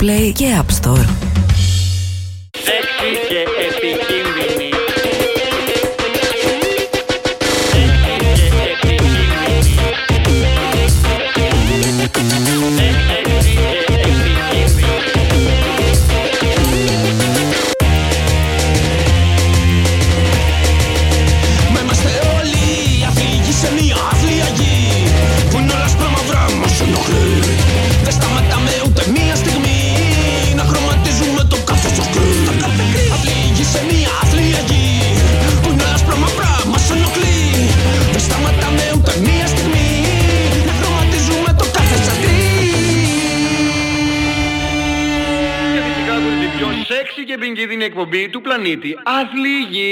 Play και App Store. Σεξι και επικίνδυνη. Μα είμαστε όλοι αφήγοι σε μια άθλια γη που είναι όλα σπρώμαυρα μας ενοχλεί. Δεν σταματάμε ούτε μία στιγμή να χρωματίζουμε το κάθε σοκρί. Αφήγοι σε μια άθλια γη που είναι όλα σπρώμαυρα μας ενοχλεί. Δεν σταματάμε ούτε μία στιγμή να χρωματίζουμε το κάθε σοκρί. Και φυσικά ακούτε την πιο σεξι και επικίνδυνη εκπομπή του πλανήτη. Άθλη Γη.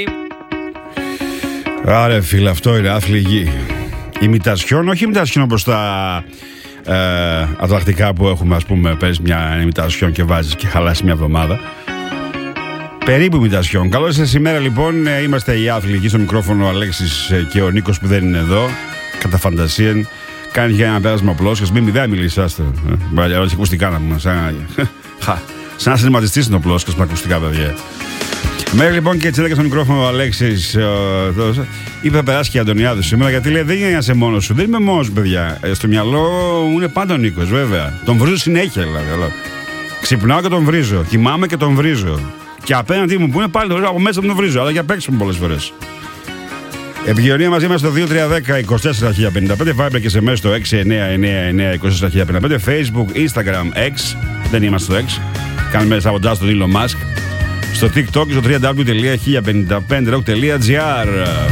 Άρε φίλε, αυτό είναι άθλη γη. Ημιτασιόν, όχι ημιτασιόν όπως τα ατλακτικά που έχουμε, ας πούμε, παίρνεις μια ημιτασιόν και βάζεις και χαλάσει μια εβδομάδα. Περίπου ημιτασιόν. Καλώς σας σήμερα λοιπόν, είμαστε οι άθλοι γη, στο μικρόφωνο ο Αλέξης και ο Νίκος που δεν είναι εδώ. Κατά φαντασίαν, κάνει για ένα πέρασμα πλόσχες, μην μηδέα μιλήσαστε. Μπαλιαρός ακουστικά να πούμε, σαν συνηματιστής είναι ο πλόσχες με ακουστικά παιδιά. Μέχρι λοιπόν και έτσι έλεγα στο μικρόφωνο ο Αλέξης είπε θα περάσει και η Αντωνιάδου σήμερα γιατί λέει δεν γίνεσαι μόνος σου. Δεν είμαι μόνος παιδιά. Στο μυαλό μου είναι πάντα ο Νίκος βέβαια. Τον βρίζω συνέχεια δηλαδή. Ξυπνάω και τον βρίζω. Κοιμάμαι και τον βρίζω. Και απέναντί μου που είναι πάλι από μέσα μου τον βρίζω. Αλλά και απ' έξω μου πολλές φορές. Επικοινωνία μαζί μας στο 2310-24.055. Viber και σε μέσα στο 6999-24.055. Facebook, Instagram, X. Δεν είμαστε στο X. Κάνουμε σαβοντάζ τον Elon Musk. Στο TikTok και στο www.1055rock.gr.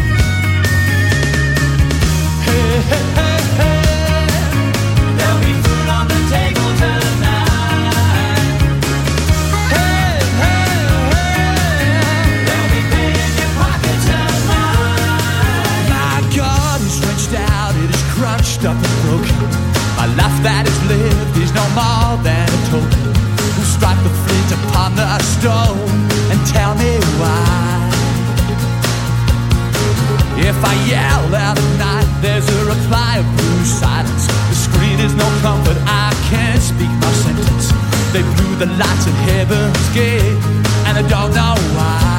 Up and broken. My life that is lived is no more than a token. Who strike the flint upon the stone and tell me why? If I yell out at night, there's a reply of blue silence. The screen is no comfort, I can't speak my sentence. They blew the lights at heaven's gate, and I don't know why.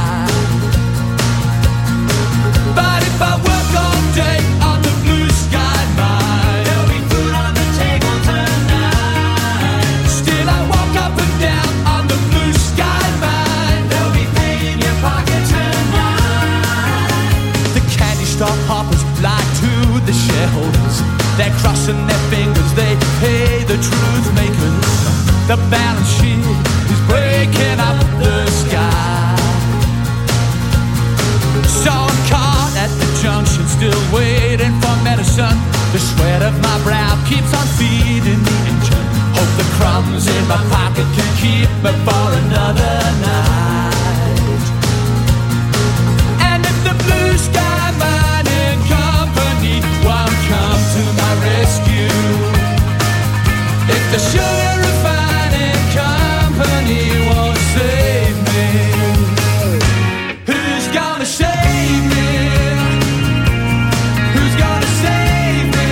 But if I work all day on the blue sky mine, there'll be food on the table tonight. Still I walk up and down on the blue sky mine, there'll be pay in your pocket tonight. The candy store hoppers lie to the shareholders. They're crossing their fingers, they pay the truth makers. The balance sheet is breaking up the sky. So I'm caught at the junction, still waiting for medicine. The sweat of my brow keeps on feeding the engine. Hope the crumbs in my pocket can keep me for another night. And if the blue sky mining company won't come to my rescue, if the sugar refining company won't save me, who's gonna save me? Who's gonna save me?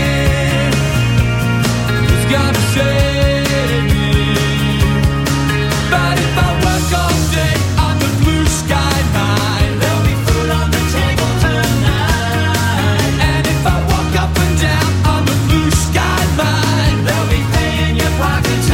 Who's gonna save me? But if I work all day on the blue sky mine, there'll be food on the table tonight. And if I walk up and down on the blue sky mine, there'll be pay in your pocket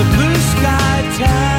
a blue sky town.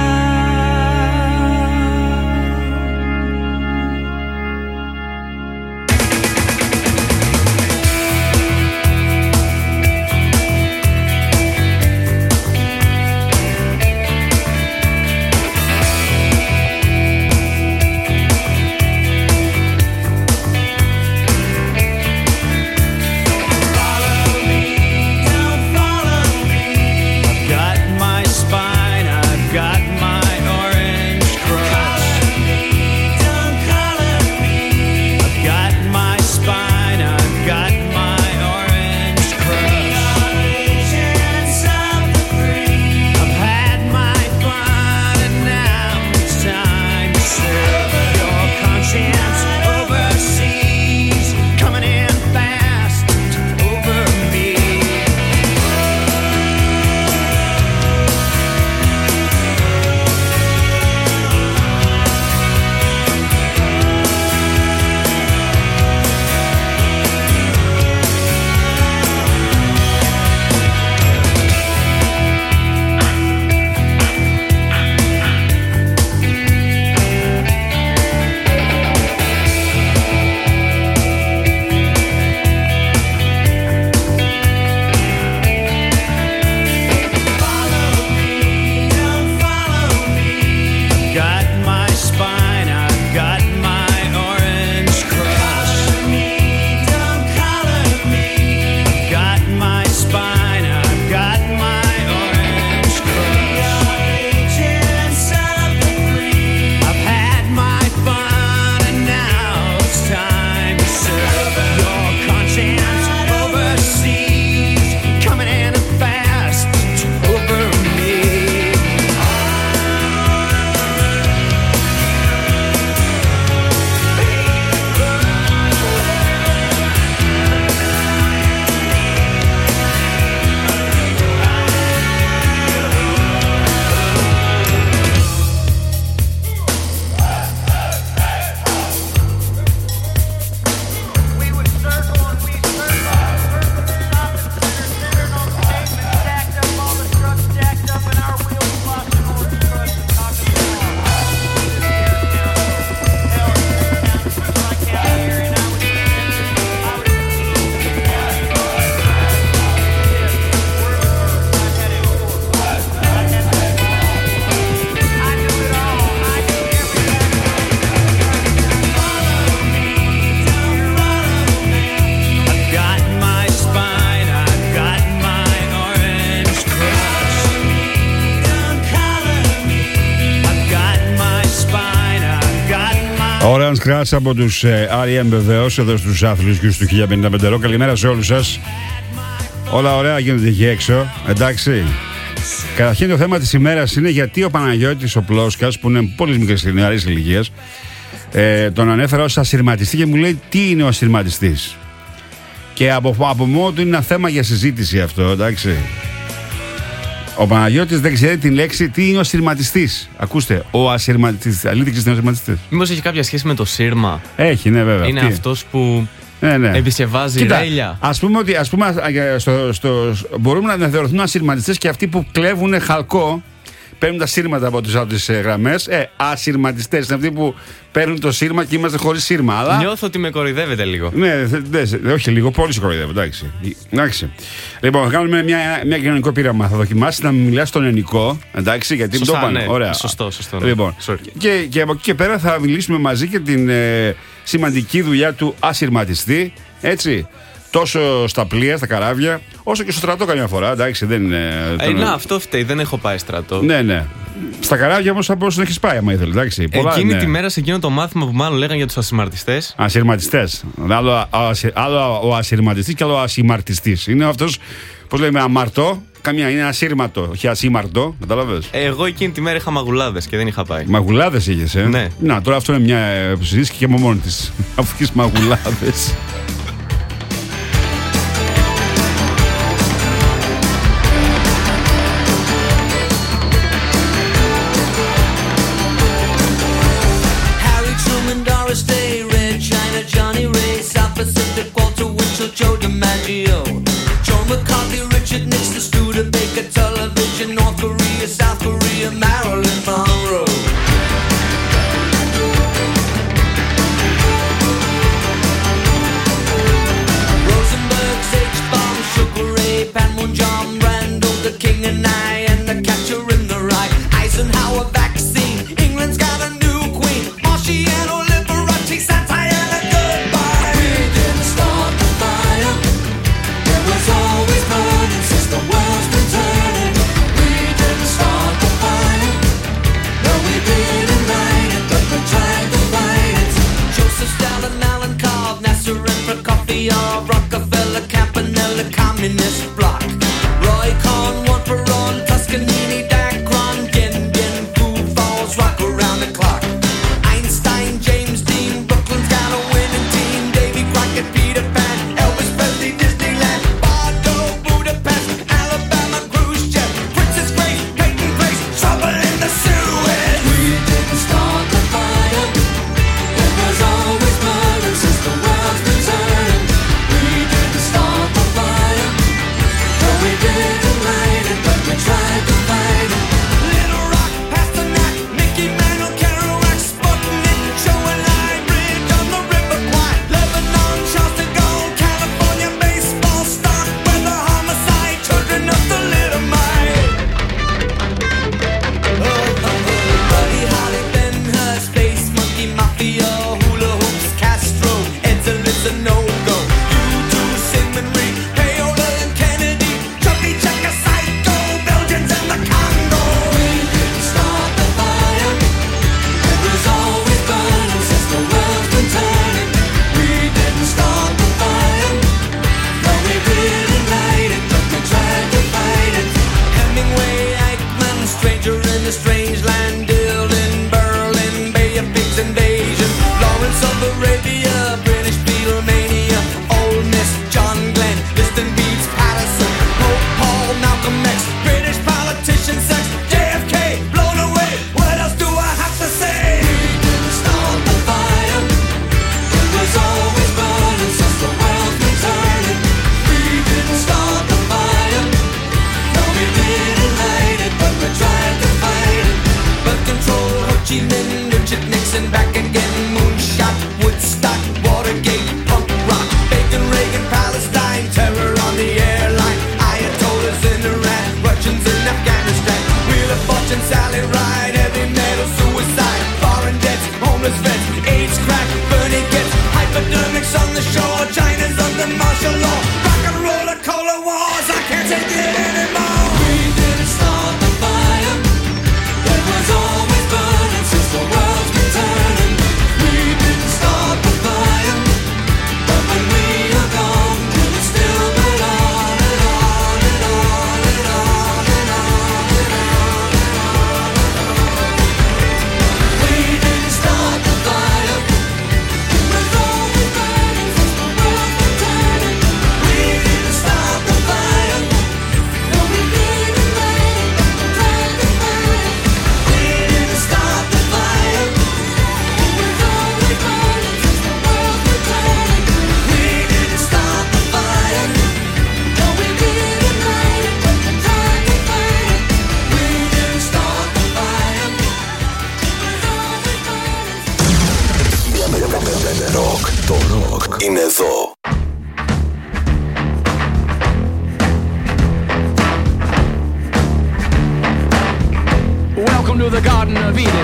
Orange Crash από τους R.E.M. βεβαίως, εδώ στους άθλους και στους 1055. Καλημέρα σε όλους σας. Όλα ωραία γίνονται εκεί έξω, εντάξει. Καταρχήν το θέμα της ημέρας είναι γιατί ο Παναγιώτης ο Πλόσκας, που είναι πολύ μικρής νεαρής ηλικίας, τον ανέφερα ως ασυρματιστή και μου λέει τι είναι ο ασυρματιστής. Και από μόνο του είναι ένα θέμα για συζήτηση αυτό, εντάξει. Ο Παναγιώτης δεν ξέρει την λέξη τι είναι ο ασυρματιστής. Ακούστε, ο ασυρματιστής. Αλήθεια, είναι ο ασυρματιστής. Μήπως έχει κάποια σχέση με το σύρμα? Έχει, ναι, βέβαια. Είναι αυτός που επισκευάζει ρέλια. Ας πούμε ότι μπορούμε να θεωρηθούμε ασυρματιστές και αυτοί που κλέβουν χαλκό, παίρνουν τα σύρματα από τις άλλες γραμμές. Ασυρματιστές είναι αυτοί που παίρνουν το σύρμα και είμαστε χωρίς σύρμα. Αλλά... Νιώθω ότι με κοροϊδεύετε λίγο. Ναι, όχι λίγο, πολύ σε κοροϊδεύω. Εντάξει. Λοιπόν, θα κάνουμε μια κοινωνικό πείραμα. Θα δοκιμάσει να μιλάς στον ελληνικό. Εντάξει, γιατί σωστά, το είπαν. Ναι. Ωραία. Σωστό. Ναι. Λοιπόν, και από εκεί και πέρα θα μιλήσουμε μαζί για την σημαντική δουλειά του ασυρματιστή. Έτσι. Τόσο στα πλοία, στα καράβια, όσο και στο στρατό καμιά φορά. Εντάξει, δεν είναι. Να, αυτό φταίει, δεν έχω πάει στρατό. Ναι. Στα καράβια όμως θα μπορούσε να έχεις πάει, άμα ήθελε. Εντάξει, εκείνη τη μέρα σε εκείνο το μάθημα που μάλλον λέγανε για τους ασυρματιστές. Ασυρματιστές. Άλλο ο ασυρματιστής και άλλο ο ασυμαρτιστής. Είναι αυτός, πώς λέμε, αμαρτό. Καμιά είναι ασύρματο, όχι ασύμαρτο. Κατάλαβες. Εγώ εκείνη τη μέρα είχα μαγουλάδες και δεν είχα πάει. Μαγουλάδες είχες, Ναι. Να, τώρα αυτό είναι μια συζήτηση και από μόνη της. Αφού έχεις μαγουλάδες. Joe DiMaggio, Joe McCarthy, Richard Nixon, Studebaker, television, North Korea. winking an eye and the catcher in the rye. Eisenhower vaccine, England's got a new queen. Marciano, Liberace, Santana, goodbye. We didn't start the fire. It was always burning since the world's been turning. We didn't start the fire. No, we didn't light it, but we tried to fight it. Joseph Stalin, Alan Cobb, Nasser and Prokofiev, Rockefeller, Campanella, Communist Bloc. Roy Cohn, Juan Perón, Toscanini, Dacron, Din Din, Foo Falls, rock around the clock. Einstein, James Dean, Brooklyn's got a winning team. Davy Crockett, Peter Pan, Elvis Presley, Disneyland, Bardo, Budapest, Alabama, Khrushchev, Princess Grace, Peyton Place, trouble in the Suez. We didn't start the fire. It was always burning since the world's been turning. We didn't start the fire. No, we didn't light it, but we tried to fight it. Little Rock, Pasternak, Mickey Mantle, Kerouac, Sputnik, Joe and I, Bridge on the River Kwai, Lebanon, Charles de Gaulle, California, baseball, stock, weather, homicide, children of the little mite. Buddy Holly, Ben Hur, Space Monkey, Mafia, Hula Hoops, Castro, Ed's a no-go. U2, Sigmund Rhee, Payola and Kennedy, Chubby Checker, Psycho, Belgians and the Congo. We didn't start the fire. It was always burning since the world's been turning. We didn't start the fire. No, we didn't light it, but we tried to fight it. Hemingway, Eichmann, Stranger in a Strange Land, Dylan, Berlin, Bay of Pigs invasion, Lawrence of Arabia, British Beatlemania, Ole Miss, John Glenn, Liston Beats, Patterson, Pope Paul, Malcolm X, British politician, sex, JFK, blown away. What else do I have to say? We didn't start the fire. It was always burning since the world's been turning. We didn't start the fire. No, we didn't light it, but we tried to fight it. Birth control, Ho Chi Minh, Richard Nixon, back again, moonshot, Woodstock, Watergate, punk rock, Bacon, Reagan, Palestine, terror on the airline, Ayatollahs in Iran, Russians in Afghanistan, Wheel of Fortune, Sally Ride, heavy metal, suicide, foreign debts, homeless vets, AIDS, crack, Bernie gets hypodermics on the shore, China's under martial law, rock and roller, cola wars, I can't take it anymore. We didn't start the fire. It was always burning since the world's been turning. We didn't start the fire, but when we are gone, will it still burn on and on and on and on and on and on and on? We didn't start the fire. It was always burning since the world's been turning. We didn't start the fire. No, we didn't light it, but we tried to fight it. We didn't start the fire. It was always burning since the world's been turning. We didn't start the fire. No, we didn't light it, but we tried to fight it. We didn't start the fire. It was always burning. Ροκ, το ροκ είναι εδώ. Welcome to the Garden of Eden.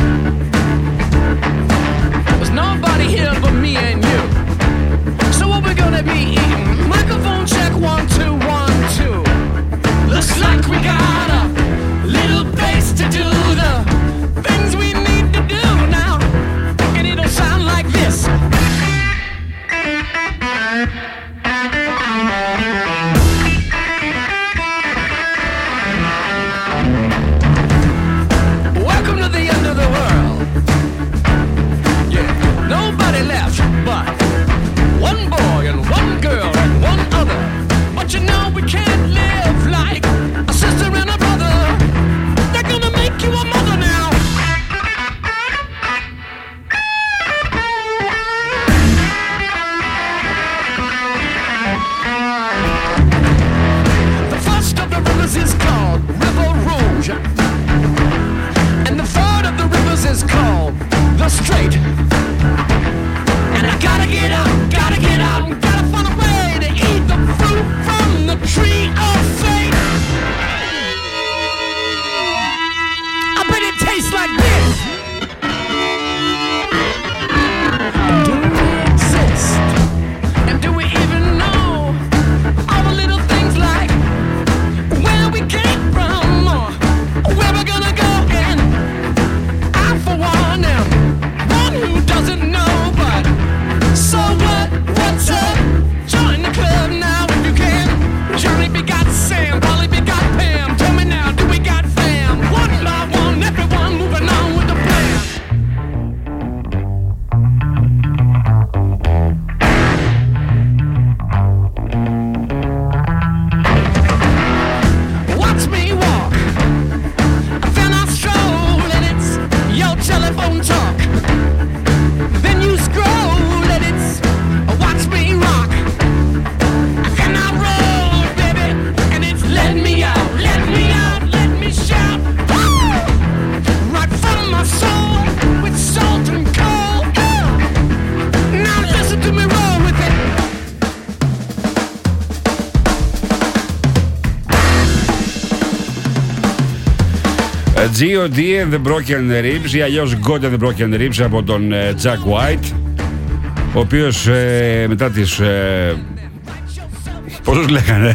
There's nobody here but me and you. So what we're gonna be eating? Microphone check 1 2 1 2. Looks like we got a little place to do the things we need to do now, and it'll sound like this. Welcome to the end of the world. Yeah, nobody left but one boy and one girl and one other. But you know we can't live like a sister and a brother. They're gonna make you a mother now. The first of the rivers is called River Rouge, and the third of the rivers is called the Strait. And I gotta get out, gotta find a way to eat the fruit from the tree of fate. G.O.D. and the Broken Ribs ή αλλιώς God and the Broken Ribs από τον Jack White, ο οποίος μετά τις πώς τους λέγανε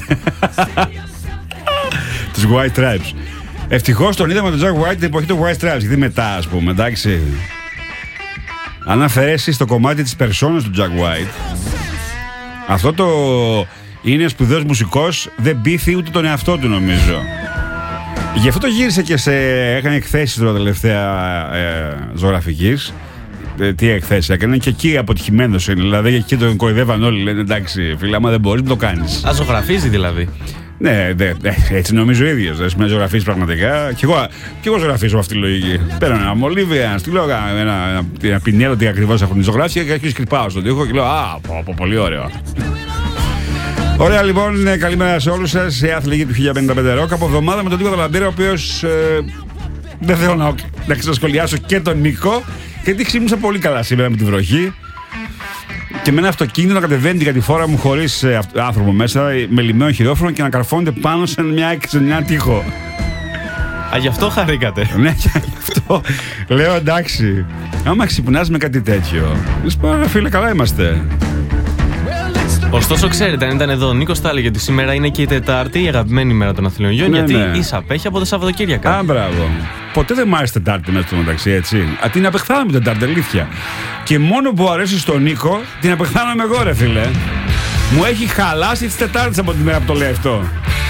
τους White Stripes, ευτυχώς τον είδαμε τον Jack White την εποχή του White Stripes, γιατί μετά ας πούμε, εντάξει, αν αφαιρέσεις το κομμάτι της περσόνας του Jack White, αυτό το είναι σπουδαίος μουσικός, δεν πείθει ούτε τον εαυτό του νομίζω. Γι' αυτό το γύρισε και έκανε εκθέσεις τώρα τελευταία ζωγραφικής. Τι εκθέσεις έκανε, και εκεί αποτυχημένος είναι. Δηλαδή εκεί τον κοροϊδεύαν όλοι. Λένε εντάξει, φίλε, άμα δεν μπορείς, μην το κάνεις. Α, ζωγραφίζει δηλαδή. Ναι, έτσι νομίζω ο ίδιος. Δηλαδή, με ζωγραφίζεις πραγματικά. Κι εγώ ζωγραφίζω αυτή τη λογική. Παίρνω ένα μολύβι, ένα στυλό, ένα πινέλο, τι ακριβώς έχουν ζωγράφια και αρχίζω σκρυπάω στον τοίχο και λέω α, πολύ ωραίο. Ωραία, λοιπόν, καλημέρα σε όλους σας. Η αθλητική του 1055 Rock από εβδομάδα με τον Νίκο Δαλαμπύρα, ο οποίος δεν θέλω να ξασχολιάσω και τον Νίκο, γιατί ξύπνησα πολύ καλά σήμερα με τη βροχή και με ένα αυτοκίνητο να κατεβαίνει την κατηφόρα μου χωρίς άνθρωπο μέσα, με λιμμένο χειρόφρονο και να καρφώνεται πάνω σε μια τοίχο. Α, γι' αυτό χαρήκατε. Ναι, γι' αυτό λέω εντάξει. Άμα ξυπνάς με κάτι τέτοιο, φίλε, καλά είμαστε. Ωστόσο, ξέρετε, αν ήταν εδώ ο Νίκος, θα έλεγε ότι σήμερα είναι και η Τετάρτη, η αγαπημένη μέρα των Αθλειογιών, γιατί ίσα απέχει από το Σαββατοκύριακα. Α, μπράβο. Ποτέ δεν μ' άρεσε Τετάρτη μέσα στο μεταξύ, έτσι. Την απεχθάνομαι την Τετάρτη, αλήθεια. Και μόνο που αρέσει στον Νίκο, την απεχθάνομαι εγώ, ρε φίλε. Μου έχει χαλάσει τις Τετάρτες από τη μέρα που το λέει αυτό.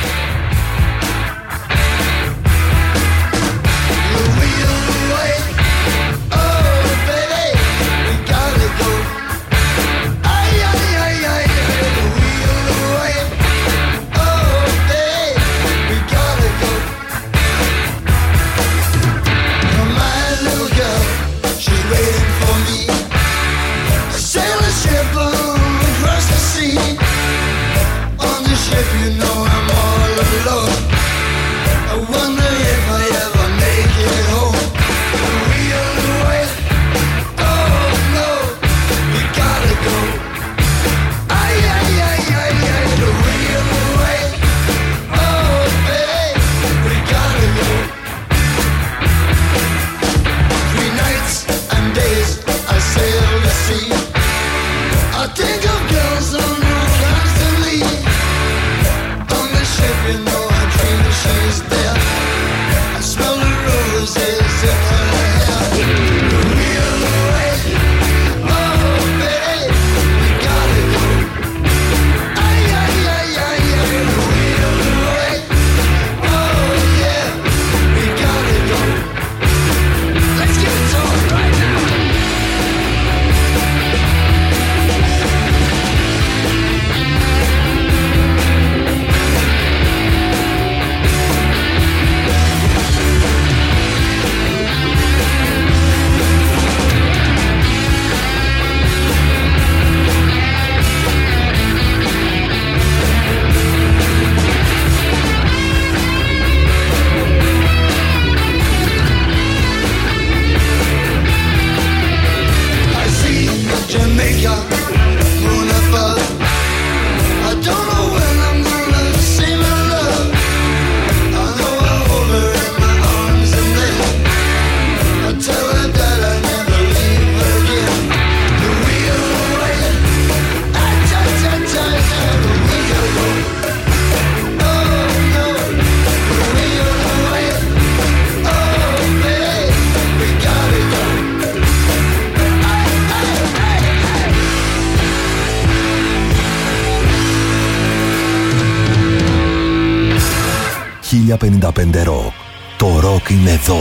Rock. Το ροκ είναι εδώ.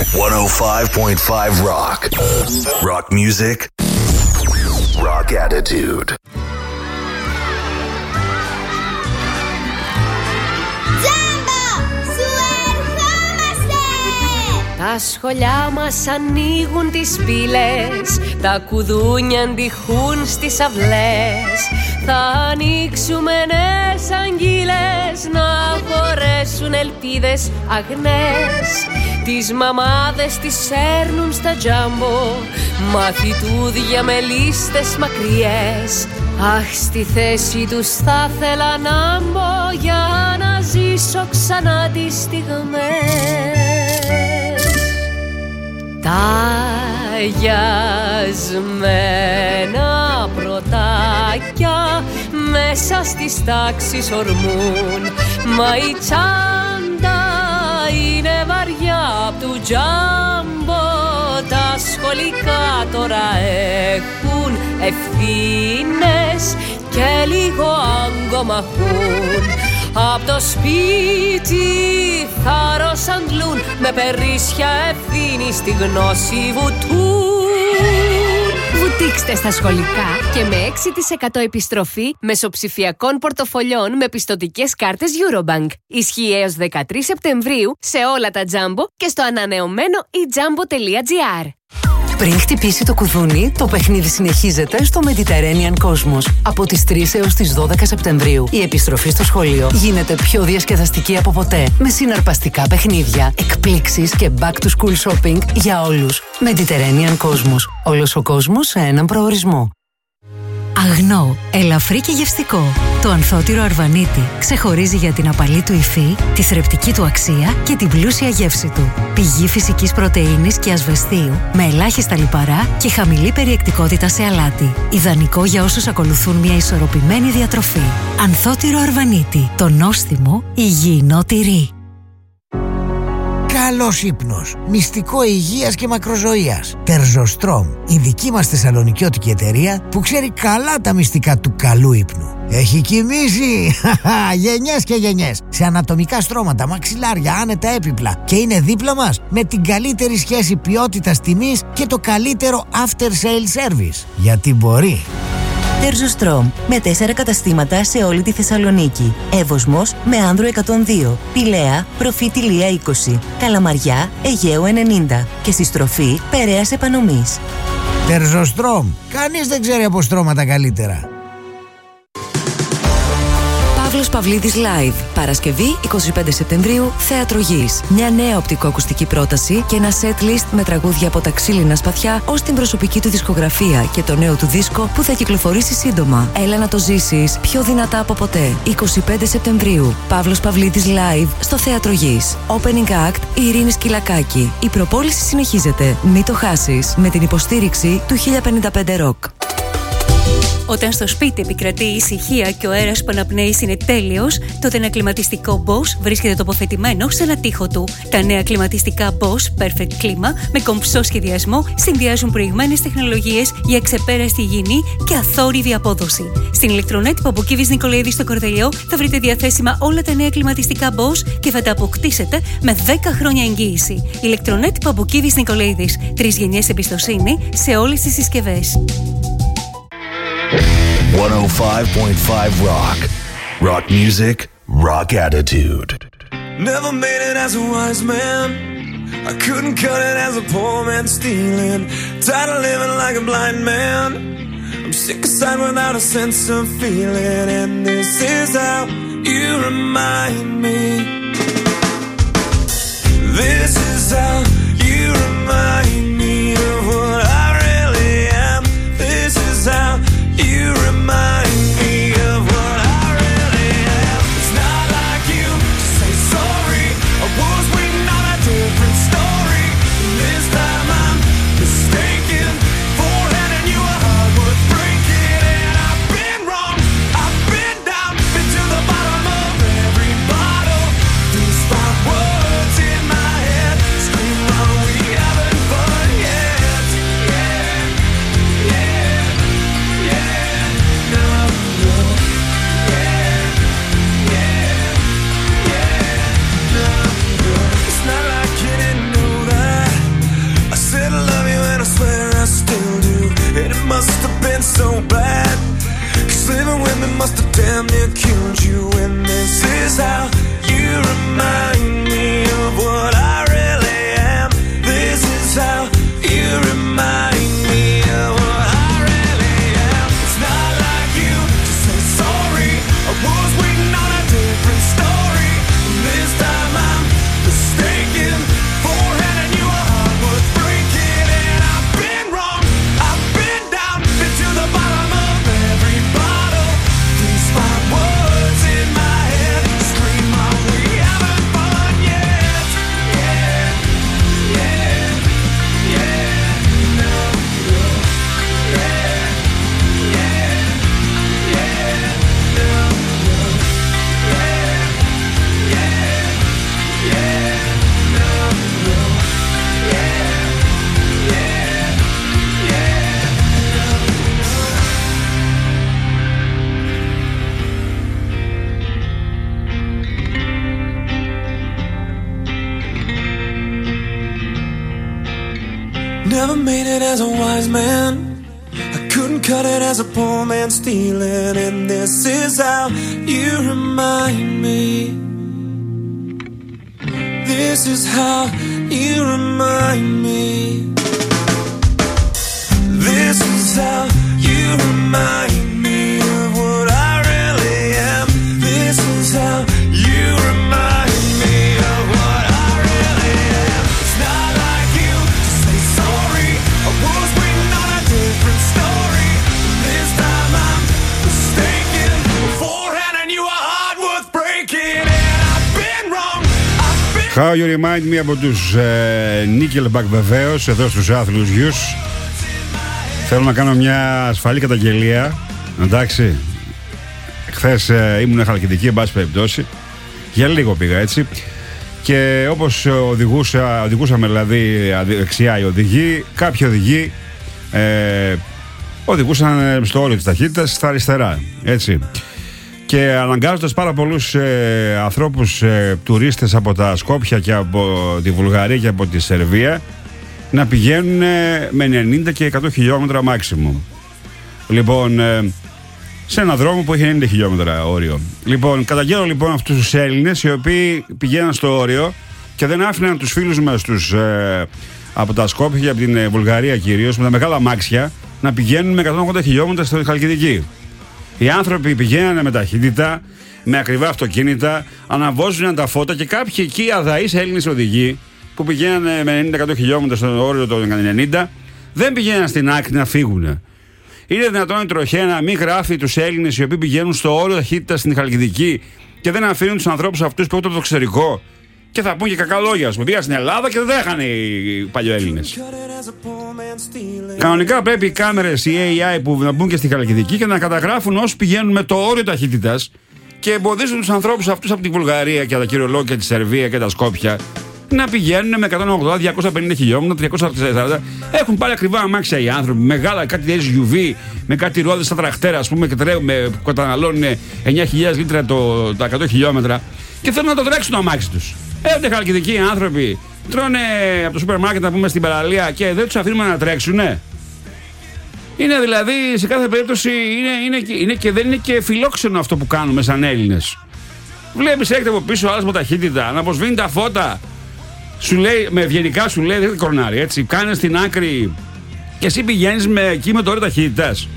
105.5 Rock. Rock music. Rock attitude. Τα σχολιά μας ανοίγουν τις πύλες, τα κουδούνια αντιχούν στις αυλές. Θα ανοίξουμε νέες αγγείλες, να χωρέσουν ελπίδες αγνές. Τις μαμάδες τις σέρνουν στα τζάμπο, μαθητούδια με λίστες μακριές. Αχ, στη θέση τους θα θέλα να μπω, για να ζήσω ξανά τις στιγμές. Τα γιασμένα πρωτάκια μέσα στις τάξεις ορμούν, μα η τσάντα είναι βαριά απ' του τζάμπο. Τα σχολικά τώρα έχουν ευθύνες και λίγο άγκομαχούν. Απ' το σπίτι θάρρος αντλούν, με περίσσια ευθύνη στη γνώση βουτούν. Βουτήξτε στα σχολικά και με 6% επιστροφή μεσοψηφιακών πορτοφολιών με πιστωτικές κάρτες Eurobank. Ισχύει έως 13 Σεπτεμβρίου σε όλα τα Jumbo και στο ανανεωμένο ejumbo.gr. Πριν χτυπήσει το κουδούνι, το παιχνίδι συνεχίζεται στο Mediterranean Cosmos. Από τις 3 έως τις 12 Σεπτεμβρίου, η επιστροφή στο σχολείο γίνεται πιο διασκεδαστική από ποτέ, με συναρπαστικά παιχνίδια, εκπλήξεις και back to school shopping για όλους. Mediterranean Cosmos. Όλος ο κόσμος σε έναν προορισμό. Αγνό, ελαφρύ και γευστικό. Το ανθότυρο Αρβανίτη ξεχωρίζει για την απαλή του υφή, τη θρεπτική του αξία και την πλούσια γεύση του. Πηγή φυσικής πρωτεΐνης και ασβεστίου, με ελάχιστα λιπαρά και χαμηλή περιεκτικότητα σε αλάτι. Ιδανικό για όσους ακολουθούν μια ισορροπημένη διατροφή. Ανθότυρο Αρβανίτη, το νόστιμο υγιεινό τυρί. Καλός ύπνος, μυστικό υγείας και μακροζωίας. Τερζοστρόμ, η δική μας θεσσαλονικιώτικη εταιρεία που ξέρει καλά τα μυστικά του καλού ύπνου. Έχει κοιμήσει γενιές και γενιές σε ανατομικά στρώματα, μαξιλάρια, άνετα έπιπλα και είναι δίπλα μας με την καλύτερη σχέση ποιότητας τιμής και το καλύτερο after sale service. Γιατί μπορεί. Τερζοστρόμ, με 4 καταστήματα σε όλη τη Θεσσαλονίκη. Εύωσμος με Άνδρο 102, Πηλαία, Προφήτη Λία 20, Καλαμαριά, Αιγαίου 90 και στη στροφή Περαίας Επανομής. Τερζοστρόμ, κανείς δεν ξέρει από στρώματα καλύτερα. Παύλος Παυλίδης Live. Παρασκευή 25 Σεπτεμβρίου, Θέατρο Γης. Μια νέα οπτικοακουστική πρόταση και ένα set list με τραγούδια από τα ξύλινα σπαθιά ως την προσωπική του δισκογραφία και το νέο του δίσκο που θα κυκλοφορήσει σύντομα. Έλα να το ζήσεις πιο δυνατά από ποτέ. 25 Σεπτεμβρίου, Παύλος Παυλίδης Live στο Θέατρο Γης. Opening Act η Ειρήνη Σκυλακάκη. Η προπόληση συνεχίζεται. Μην το χάσεις, με την υποστήριξη του 1055 Rock. Όταν στο σπίτι επικρατεί η ησυχία και ο αέρας που αναπνέεις είναι τέλειος, τότε ένα κλιματιστικό Bosch βρίσκεται τοποθετημένο σε ένα τοίχο του. Τα νέα κλιματιστικά Bosch Perfect Κλίμα με κομψό σχεδιασμό συνδυάζουν προηγμένες τεχνολογίες για ξεπέραστη υγιεινή και αθόρυβη απόδοση. Στην ηλεκτρονέτ Παμποκίβης Νικολαίδη στο Κορδελιό θα βρείτε διαθέσιμα όλα τα νέα κλιματιστικά Bosch και θα τα αποκτήσετε με 10 χρόνια εγγύηση. Ηλεκτρονέτ Παμποκίβης Νικολαίδης. 3 γενιές εμπιστοσύνη σε όλες τις συσκευές. 105.5 Rock. Rock music, rock attitude. Never made it as a wise man. I couldn't cut it as a poor man stealing. Tired of living like a blind man. I'm sick aside without a sense of feeling. And this is how you remind me. This is how you remind me of what I really am. This is how you remind me of what I really am. It's not like you to say sorry. I was waiting on a different story. This time I'm mistaken for handing you a heart worth breaking. And I've been wrong, I've been down, been to the bottom of every bottle. These 5 words in my head scream, oh, we haven't fun made it as a wise man. I couldn't cut it as a poor man stealing. And this is how you remind me. This is how you remind me. This is how you remind me of what I really am. This is how you remind me of what I really am. It's not like you to say sorry. I was waiting on a different story. This time I'm mistaken. Beforehand I knew a heart worth breaking. And I've been wrong. How You Remind Me από τους Nickelback βεβαίως, εδώ στους άθλιους γιους. Θέλω να κάνω μια ασφαλή καταγγελία. Εντάξει, χθες ήμουν Χαλκιδική, εν πάση περιπτώσει. Για λίγο πήγα έτσι. Και όπως οδηγούσαμε δηλαδή δεξιά οι οδηγοί, κάποιοι οδηγοί οδηγούσαν στο όριο της ταχύτητας στα αριστερά, έτσι. Και αναγκάζοντας πάρα πολλούς ανθρώπους, τουρίστες από τα Σκόπια και από τη Βουλγαρία και από τη Σερβία να πηγαίνουν με 90 και 100 χιλιόμετρα maximum. Λοιπόν, σε έναν δρόμο που έχει 90 χιλιόμετρα όριο. Λοιπόν, καταγγέλω λοιπόν αυτούς τους Έλληνες οι οποίοι πηγαίναν στο όριο και δεν άφηναν τους φίλους μας από τα Σκόπια και από την Βουλγαρία κυρίως, με τα μεγάλα αμάξια, να πηγαίνουν με 180 χιλιόμετρα στο Χαλκιδική. Οι άνθρωποι πηγαίνανε με ταχύτητα, με ακριβά αυτοκίνητα, αναβόζουν τα φώτα και κάποιοι εκεί αδαείς Έλληνες οδηγοί που πηγαίνανε με 90-100 χιλιόμετρα στο όριο των 90, δεν πηγαίναν στην άκρη να φύγουν. Είναι δυνατόν η τροχέα να μην γράφει τους Έλληνες οι οποίοι πηγαίνουν στο όριο ταχύτητα στην Χαλκιδική και δεν αφήνουν τους ανθρώπους αυτούς που έχουν το εξωτερικό και θα πούν και κακά λόγια. Που πήγαν στην Ελλάδα και δεν δέχανε οι παλιοέλληνες. Κανονικά πρέπει οι κάμερες, οι AI που να μπουν και στη Χαλκιδική και να καταγράφουν όσοι πηγαίνουν με το όριο ταχύτητας και εμποδίζουν τους ανθρώπους αυτούς από τη Βουλγαρία και τα κυριολόγια, τη Σερβία και τα Σκόπια να πηγαίνουν με 180-250 χιλιόμετρα, 340. Έχουν πάρει ακριβά αμάξια οι άνθρωποι, μεγάλα, κάτι SUV, με κάτι ρόδες στα τραχτέρα, ας πούμε, που καταναλώνουν 9.000 λίτρα τα 100 χιλιόμετρα και θέλουν να το τρέξουν το αμάξι τους. Έρχονται Χαλκιδικοί άνθρωποι, τρώνε από το σούπερ μάρκετ να πούμε στην παραλία και δεν τους αφήνουμε να τρέξουνε. Είναι δηλαδή σε κάθε περίπτωση είναι και δεν είναι και φιλόξενο αυτό που κάνουμε σαν Έλληνες. Βλέπεις έρχεται από πίσω άλλος με ταχύτητα, να αποσβήνει τα φώτα. Σου λέει, με ευγενικά σου λέει, δεν κορνάρει έτσι. Κάνε στην άκρη και εσύ πηγαίνεις εκεί με το όριο ταχύτητας.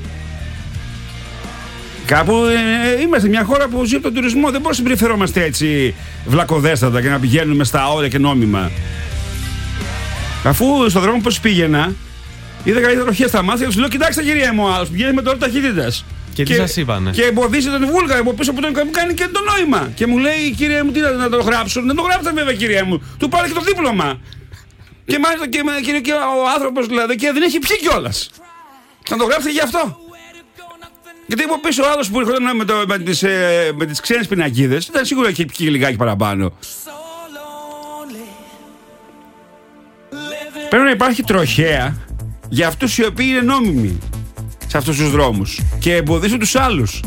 Κάπου είμαστε μια χώρα που ζει από τον τουρισμό. Δεν μπορούμε να συμπεριφερόμαστε έτσι βλακοδέστατα και να πηγαίνουμε στα όρια και νόμιμα. Αφού στον δρόμο πώς πήγαινα, είδα καλύτερα τροχιά στα μάτια και του λέω: κοιτάξτε, κυρία μου, άλλος πηγαίνει με το όριο ταχύτητας. Και τι σας είπανε? Και εμποδίζει τον Βούλγαρο από πίσω που τον κάνει και το νόημα. Και μου λέει: κυρία μου, τι να το γράψω? Δεν το γράψατε βέβαια, κυρία μου. Του πάρε και το δίπλωμα. Και μάλιστα και ο άνθρωπος δηλαδή και δεν έχει πιει κιόλας. Να το γράψετε γι' αυτό. Γιατί από πίσω ο άλλος που έρχονταν με τις ξένες πινακίδες ήταν σίγουρα έχει πιει λιγάκι παραπάνω. Πρέπει να υπάρχει τροχέα για αυτούς οι οποίοι είναι νόμιμοι σε αυτούς τους δρόμους και εμποδίσουν τους άλλους.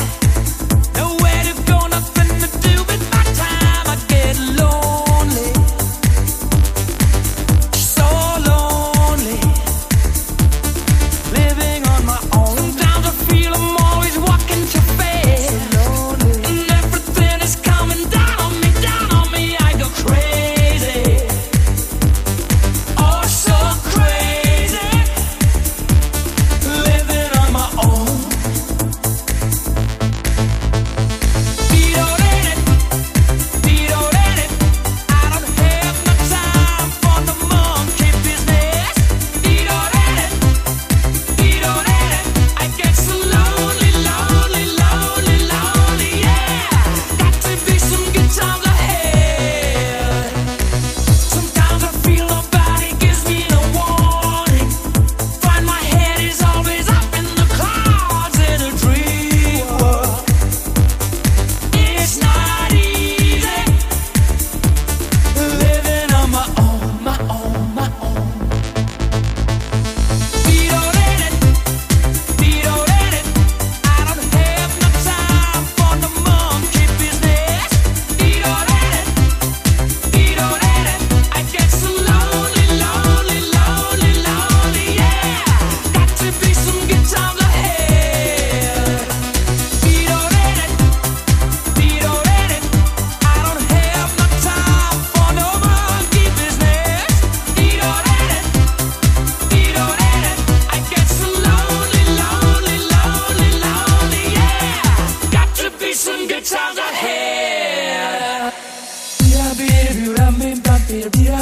Nowhere to go, nothing to do with my time. I get lonely.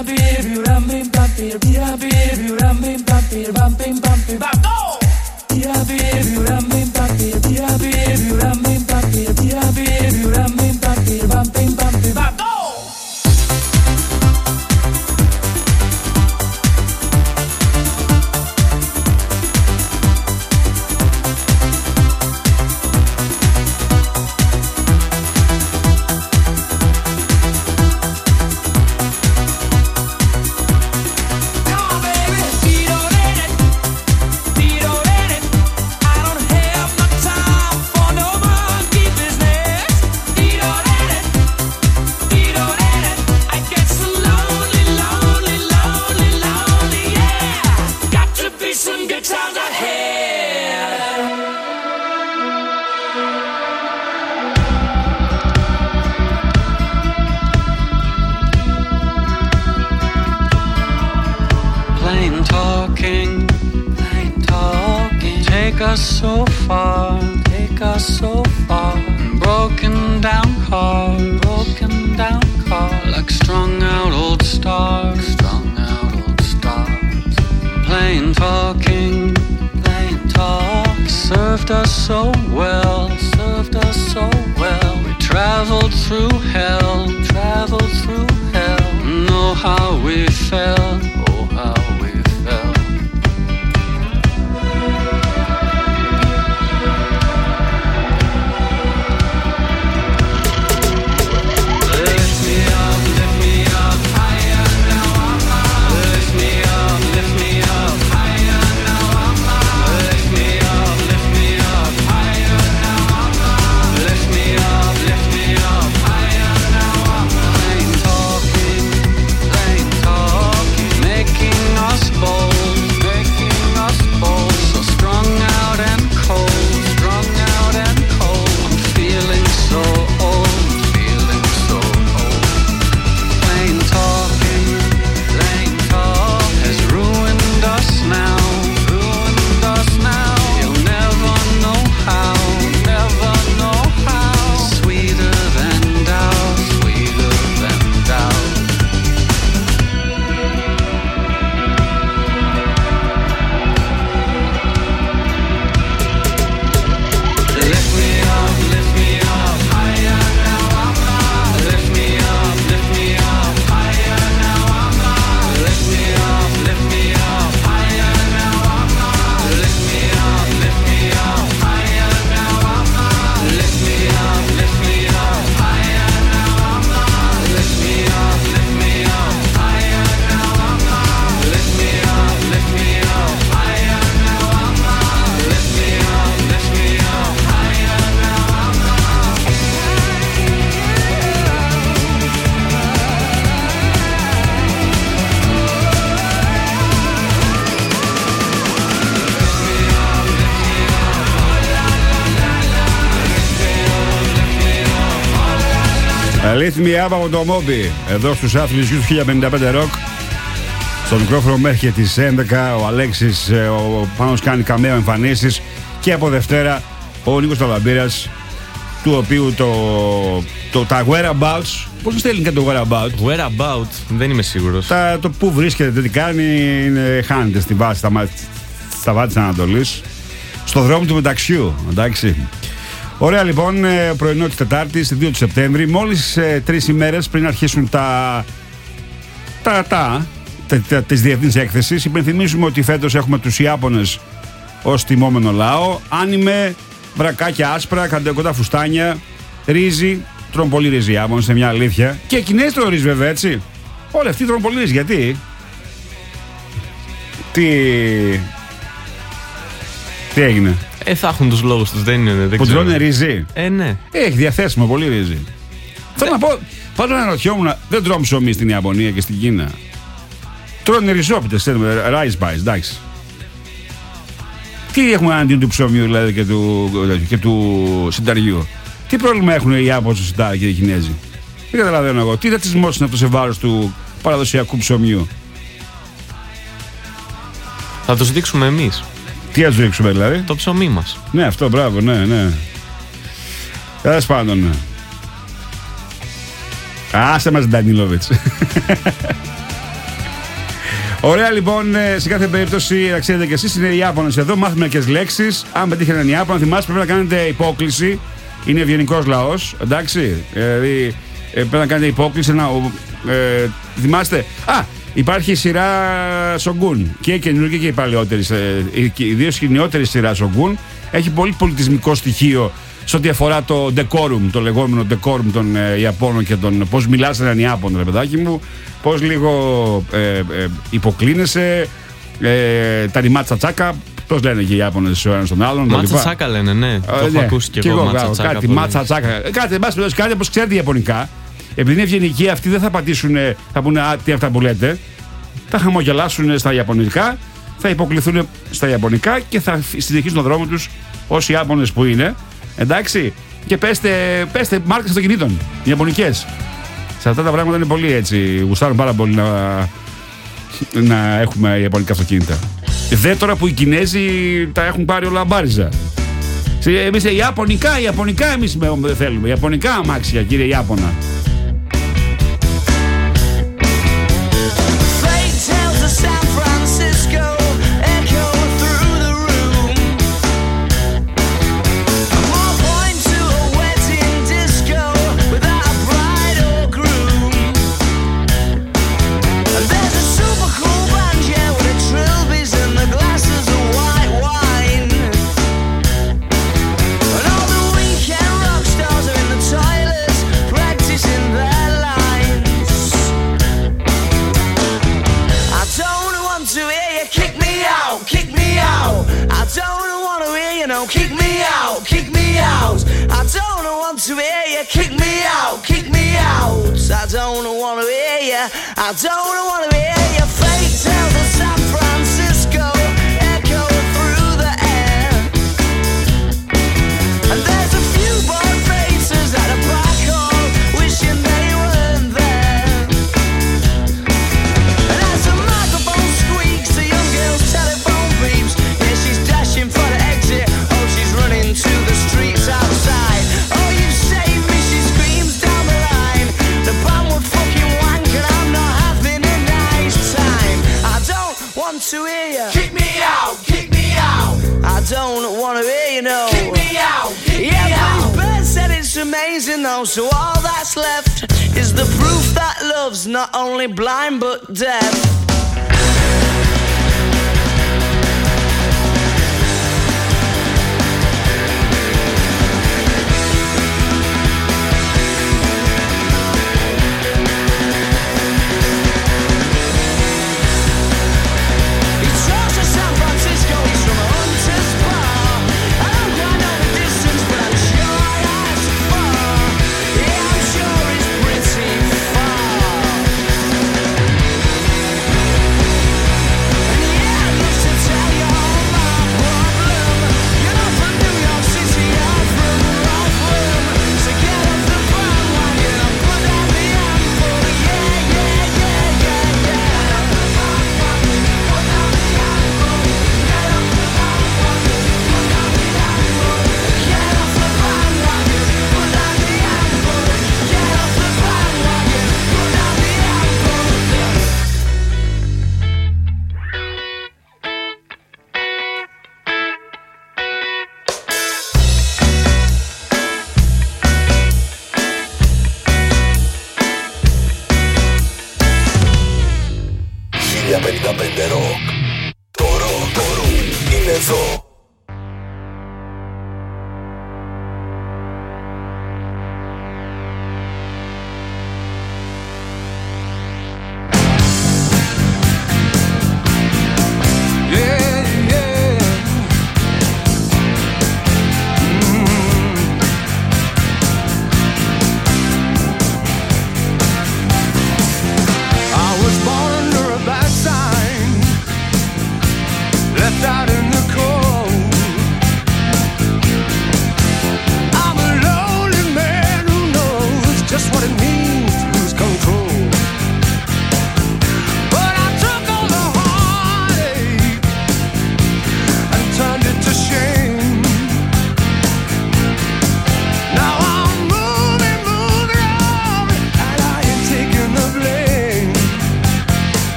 Lift Me Up από το Moby. Εδώ στους άθλητες του 1055 Rock. Στο μικρόφωνο μέχρι και τις 11 ο Αλέξης, ο Πάνος κάνει καμέο εμφανίσεις. Και από Δευτέρα ο Νίκος Ταλαμπύρας, του οποίου τα whereabouts. Πώς είναι ελληνικά το whereabout? Whereabout, δεν είμαι σίγουρος. Το που βρίσκεται, τι κάνει, χάνεται στη βάση, στα βάθη της Ανατολής. Στο δρόμο του μεταξιού, εντάξει. Ωραία λοιπόν, πρωινό της Τετάρτης, 2 του Σεπτέμβρη, μόλις 3 ημέρες πριν αρχίσουν τις διεθνείς έκθεσεις. Υπενθυμίζουμε ότι φέτος έχουμε τους Ιάπωνες ως τιμόμενο λαό. Άνιμε, βρακάκια άσπρα, κοντά φουστάνια, ρύζι, τρώνε πολύ ρύζι Ιάπωνες, είναι μια αλήθεια. Και οι Κινέζοι τρώνε ρύζι βέβαια, έτσι. Όλοι αυτοί τρώνε πολύ ρύζι, γιατί? Τι έγινε? Θα έχουν τους λόγους τους, δεν είναι. Που τρώνε ρύζι. Ναι. Έχει διαθέσιμο πολύ ρύζι. Θέλω να πω, πάντα να ρωτιόμουν, δεν τρώμε ψωμί στην Ιαπωνία και στην Κίνα. Τρώνε ριζόπιτες, rice pies, εντάξει. Τι έχουμε αντί του ψωμιού δηλαδή και του συνταριού? Τι πρόβλημα έχουν οι Ιάπωνες του συντάρι και οι Κινέζοι? Δεν καταλαβαίνω εγώ. Τι ρατσισμός είναι αυτό σε βάρος του παραδοσιακού ψωμιού? Θα τους δείξουμε εμείς. Τι ας ρίξουμε δηλαδή? Το ψωμί μας. Ναι, αυτό, μπράβο, ναι. Τέλος πάντων, ναι. Άσε μας Ντανίλοβιτς. Ωραία, λοιπόν, σε κάθε περίπτωση να ξέρετε κι εσείς είναι οι Ιάπωνες εδώ. Μάθουμε μερικές λέξεις. Αν πετύχει έναν Ιάπωνα, θυμάστε πρέπει να κάνετε υπόκληση. Είναι ευγενικός λαός, εντάξει. Δηλαδή πρέπει να κάνετε υπόκληση. Θυμάστε. Υπάρχει η σειρά Shogun. Και η καινούργια και η παλαιότερη. Ιδίως η νεότερη σειρά Shogun έχει πολύ πολιτισμικό στοιχείο σε ό,τι αφορά το decorum, το λεγόμενο decorum των Ιαπώνων και τον πώς μιλάς έναν Ιάπωνο, ρε παιδάκι μου, πώς λίγο υποκλίνεσαι, τα ρημάτσα τσάκα, πώς λένε και οι Ιάπωνες ο ένας τον άλλον. Μάτσα τσάκα λένε, ναι. Το έχω ακούσει και εγώ. Μάτσα τσάκα. Κάτι, μάτσα τσάκα. Κάτι όπως ξέρετε Ιαπωνικά. Επειδή είναι ευγενικοί, αυτοί δεν θα πατήσουν, θα πούνε τι αυτά που λέτε. Θα χαμογελάσουν στα Ιαπωνικά, θα υποκληθούν στα Ιαπωνικά και θα συνεχίσουν τον δρόμο τους ως Ιάπωνες που είναι. Εντάξει, και πέστε μάρκες αυτοκινήτων, ιαπωνικές. Σε αυτά τα πράγματα είναι πολύ έτσι. Γουστάρουν πάρα πολύ να έχουμε ιαπωνικά αυτοκίνητα. Δε τώρα που οι Κινέζοι τα έχουν πάρει όλα μπάριζα. Εμείς Ιαπωνικά εμείς θέλουμε. Ιαπωνικά αμάξια, κύριε Ιάπωνα. I don't wanna hear you. I don't wanna hear your fake tales of San Francisco echoing through the air. And there's a few bored faces at a black hole wishing they weren't there. And as the microphone squeaks, the young girl's telephone beeps. Yeah, she's dashing for the exit. Oh, she's running to the streets outside. Oh, you saved me, she screams down the line. The band would fucking wank and I'm not having a nice time. I don't want to hear you. Kick me out, kick me out. I don't want to hear you, no. Kick me out, kick me out. Yeah, but Bird said it's amazing though, so all that's left is the proof that love's not only blind but deaf.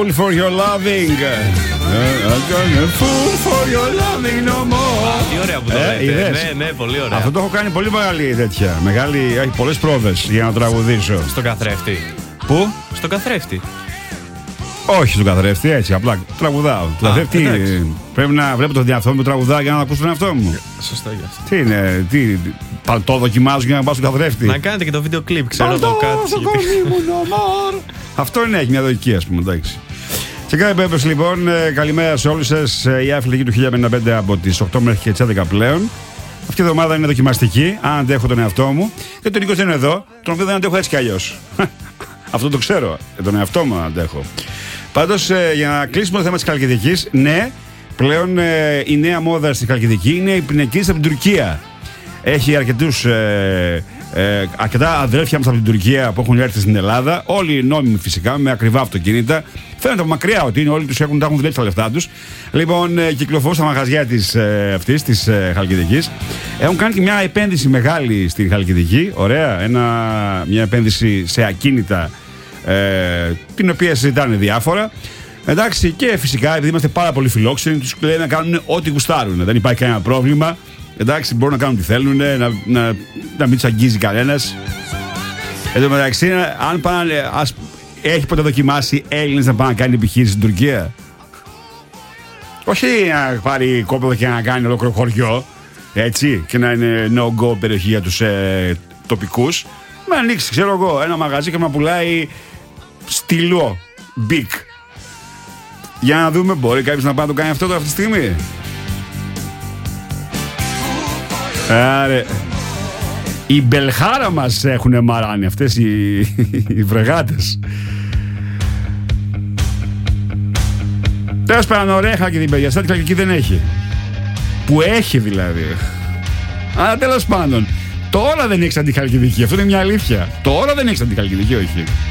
Fool for your loving. Fool for your loving no more. Τι ωραία που το λέτε. Ναι, πολύ ωραία. Αυτό το έχω κάνει πολύ μεγάλη τέτοια. Έχει πολλές πρόβες για να τραγουδήσω. Στον καθρέφτη. Πού? Στον καθρέφτη. Όχι στον καθρέφτη, έτσι απλά τραγουδάω. Πρέπει να βλέπω τον εαυτό μου τραγουδά για να ακούσω τον εαυτό μου. Σωστό γι' αυτό. Τι είναι, το δοκιμάζω για να πάω στον καθρέφτη. Να κάνετε και το βίντεο κλιπ, ξέρω το κάτι. Αυτό είναι, έχει μια δοκική, ας πούμε, εντάξει. Σε κάθε περίπτωση, λοιπόν, καλημέρα σε όλους σας. Η Αθλητική του 1055 από τις 8 μέχρι και τις 11 πλέον. Αυτή η εβδομάδα είναι δοκιμαστική, αν αντέχω τον εαυτό μου. Και τον Νίκο δεν είναι εδώ, τον οποίο δεν αντέχω έτσι κι αλλιώς. Αυτό το ξέρω, τον εαυτό μου αντέχω. Πάντως, για να κλείσουμε το θέμα της Χαλκιδικής, ναι, πλέον η νέα μόδα στη Χαλκιδική είναι η πινακίδα από την Τουρκία. Έχει αρκετά αδέρφια μας από την Τουρκία που έχουν έρθει στην Ελλάδα, όλοι νόμιμοι φυσικά, με ακριβά αυτοκίνητα. Φαίνεται από μακριά ότι είναι, όλοι τους τα έχουν δουλέψει τα λεφτά τους. Λοιπόν, κυκλοφορούν στα μαγαζιά της Χαλκιδικής. Έχουν κάνει και μια επένδυση μεγάλη στη Χαλκιδική. Ωραία, μια επένδυση σε ακίνητα, την οποία συζητάνε διάφορα. Εντάξει, και φυσικά επειδή είμαστε πάρα πολύ φιλόξενοι, τους λένε να κάνουν ό,τι γουστάρουν. Δεν υπάρχει κανένα πρόβλημα. Εντάξει, μπορούν να κάνουν τι θέλουν, να μην τους αγγίζει κανένας. Εν τω μεταξύ, αν πάνε, έχει ποτέ δοκιμάσει Έλληνες να πάνε να κάνει επιχείρηση στην Τουρκία? Όχι να πάρει κόπεδο και να κάνει ολόκληρο χωριό, έτσι, και να είναι no-go περιοχή για τους τοπικούς. Με ανοίξει, ξέρω εγώ, ένα μαγαζί και να πουλάει στυλό, big. Για να δούμε, μπορεί κάποιος να πάει να το κάνει αυτό αυτή τη στιγμή? Άρα, οι Μπελχάρα μας έχουνε μαράνει, αυτές οι βρεγάτες. Τέλος πάντων, ωραία Χαλκιδική, παιδιά, σαν τη Χαλκιδική δεν έχει. Που έχει δηλαδή. Αλλά τέλος πάντων, τώρα δεν έχεις αντιχαλκιδική, αυτό είναι μια αλήθεια. Τώρα δεν έχεις αντιχαλκιδική, όχι.